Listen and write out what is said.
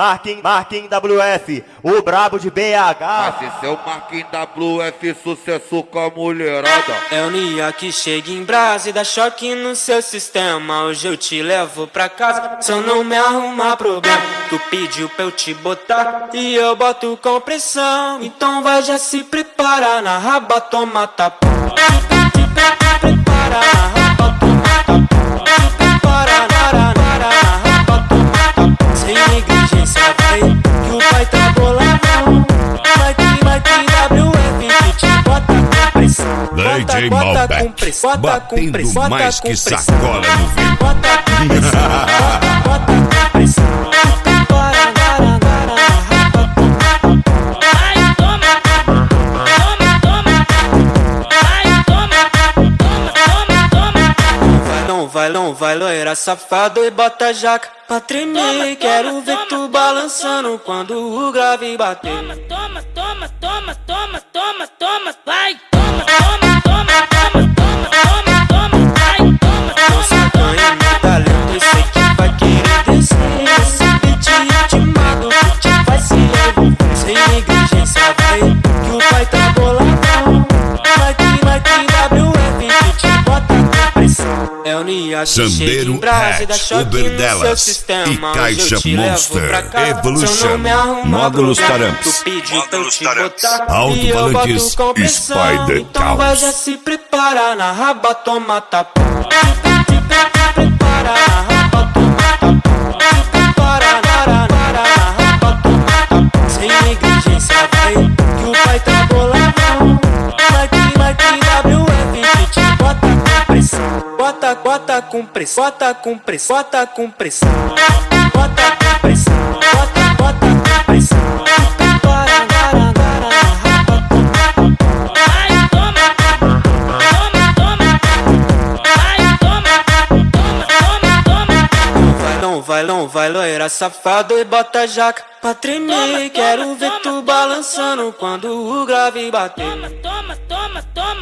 Marquinhos WF, o brabo de BH. Mas esse é o Marquinhos WF, sucesso com a mulherada. É o Nia que chega em brasa e dá choque no seu sistema. Hoje eu te levo pra casa, só não me arrumar problema. Tu pediu pra eu te botar e eu boto com pressão. Então vai já se prepara, na raba toma tapa. Prepara, na raba toma tapa. Prepara, na raba toma tapa. Sem negligência vai, que o pai tá boladão. Vai que WF que te bota com pressão. DJ Malbec, batendo mais que sacola no vento. Bota com pressão, bota com pressão. Não vai loira safado e bota a jaca pra tremer. Quero ver tu balançando quando o grave bater. Toma, toma, toma, toma, toma, toma, vai. Toma, toma, toma, toma, toma, toma, toma, vai. Toma, toma, toma. Ganha meu talento, eu sei que vai querer descer. Esse beat ritmado que te faz se envolver. Sem negligência vai, que o pai tá boladão. Vai que WF que te bota com pressão. É o Nia que chega em brasa e dá choque no seu sistema. E Caixa Hoje eu te Monster levo pra casa, Evolution. se eu não me arrumar Módulos problema. Taramps. Tu pediu pra eu te botar Alto e eu Falantes, boto com pressão. Spider Então vai Caos. já se prepara, na raba toma tapa. Prepara, na raba toma tapa. Prepara, na raba toma tapa. Sem negligência vai, que o pai tá boladão. Vai que WF que te bota com pressão. Bota com pressão, bota com pressão, bota com pressão. Bota com pressão, bota com pressão. Para, na raba toma tapa. Ai, toma, toma, toma. Ai, toma, toma. Não vai loira safado e bota a jaca pra tremer. Quero ver tu balançando quando o grave bater. Toma, toma, toma, toma.